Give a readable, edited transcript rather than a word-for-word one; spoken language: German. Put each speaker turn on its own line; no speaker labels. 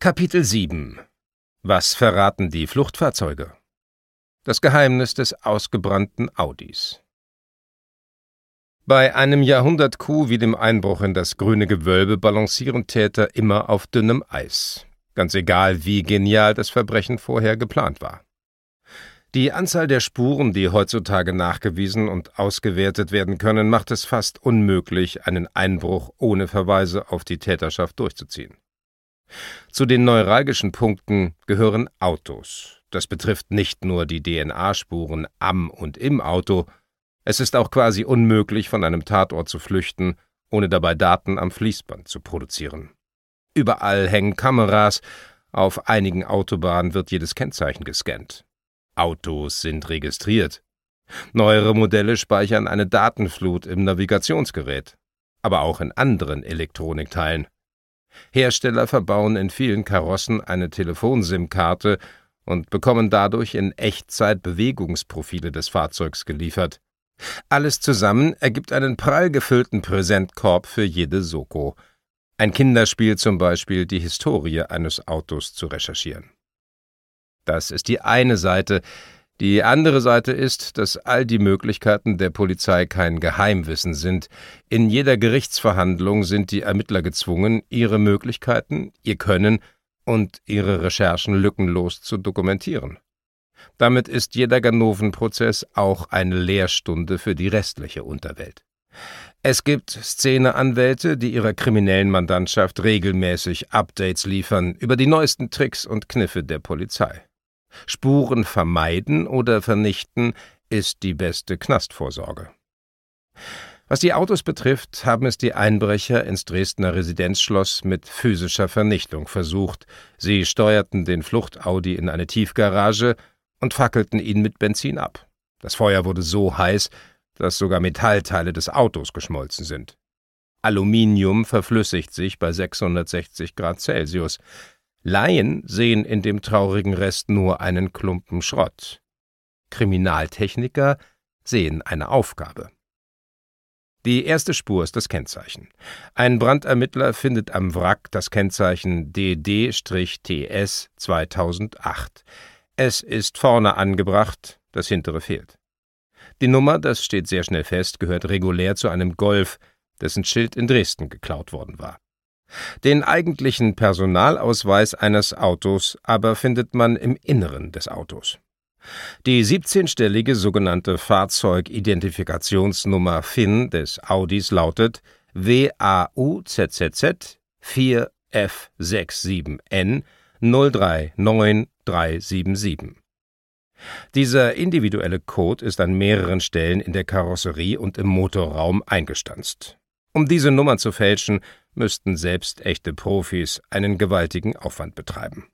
Kapitel 7 Was verraten die Fluchtfahrzeuge? Das Geheimnis des ausgebrannten Audis. Bei einem Jahrhundert-Coup wie dem Einbruch in das grüne Gewölbe balancieren Täter immer auf dünnem Eis, ganz egal, wie genial das Verbrechen vorher geplant war. Die Anzahl der Spuren, die heutzutage nachgewiesen und ausgewertet werden können, macht es fast unmöglich, einen Einbruch ohne Verweise auf die Täterschaft durchzuziehen. Zu den neuralgischen Punkten gehören Autos. Das betrifft nicht nur die DNA-Spuren am und im Auto. Es ist auch quasi unmöglich, von einem Tatort zu flüchten, ohne dabei Daten am Fließband zu produzieren. Überall hängen Kameras, auf einigen Autobahnen wird jedes Kennzeichen gescannt. Autos sind registriert. Neuere Modelle speichern eine Datenflut im Navigationsgerät, aber auch in anderen Elektronikteilen. Hersteller verbauen in vielen Karossen eine Telefon-SIM-Karte und bekommen dadurch in Echtzeit Bewegungsprofile des Fahrzeugs geliefert. Alles zusammen ergibt einen prall gefüllten Präsentkorb für jede Soko. Ein Kinderspiel zum Beispiel, die Historie eines Autos zu recherchieren. Das ist die eine Seite. Die andere Seite ist, dass all die Möglichkeiten der Polizei kein Geheimwissen sind. In jeder Gerichtsverhandlung sind die Ermittler gezwungen, ihre Möglichkeiten, ihr Können und ihre Recherchen lückenlos zu dokumentieren. Damit ist jeder Ganoven-Prozess auch eine Lehrstunde für die restliche Unterwelt. Es gibt Szeneanwälte, die ihrer kriminellen Mandantschaft regelmäßig Updates liefern über die neuesten Tricks und Kniffe der Polizei. Spuren vermeiden oder vernichten ist die beste Knastvorsorge. Was die Autos betrifft, haben es die Einbrecher ins Dresdner Residenzschloss mit physischer Vernichtung versucht. Sie steuerten den Flucht-Audi in eine Tiefgarage und fackelten ihn mit Benzin ab. Das Feuer wurde so heiß, dass sogar Metallteile des Autos geschmolzen sind. Aluminium verflüssigt sich bei 660 Grad Celsius. Laien sehen in dem traurigen Rest nur einen Klumpen Schrott. Kriminaltechniker sehen eine Aufgabe. Die erste Spur ist das Kennzeichen. Ein Brandermittler findet am Wrack das Kennzeichen DD-TS 2008. Es ist vorne angebracht, das hintere fehlt. Die Nummer, das steht sehr schnell fest, gehört regulär zu einem Golf, dessen Schild in Dresden geklaut worden war. Den eigentlichen Personalausweis eines Autos aber findet man im Inneren des Autos. Die 17-stellige sogenannte Fahrzeugidentifikationsnummer FIN des Audis lautet WAUZZZ 4F67N 039377. Dieser individuelle Code ist an mehreren Stellen in der Karosserie und im Motorraum eingestanzt. Um diese Nummer zu fälschen, müssten selbst echte Profis einen gewaltigen Aufwand betreiben.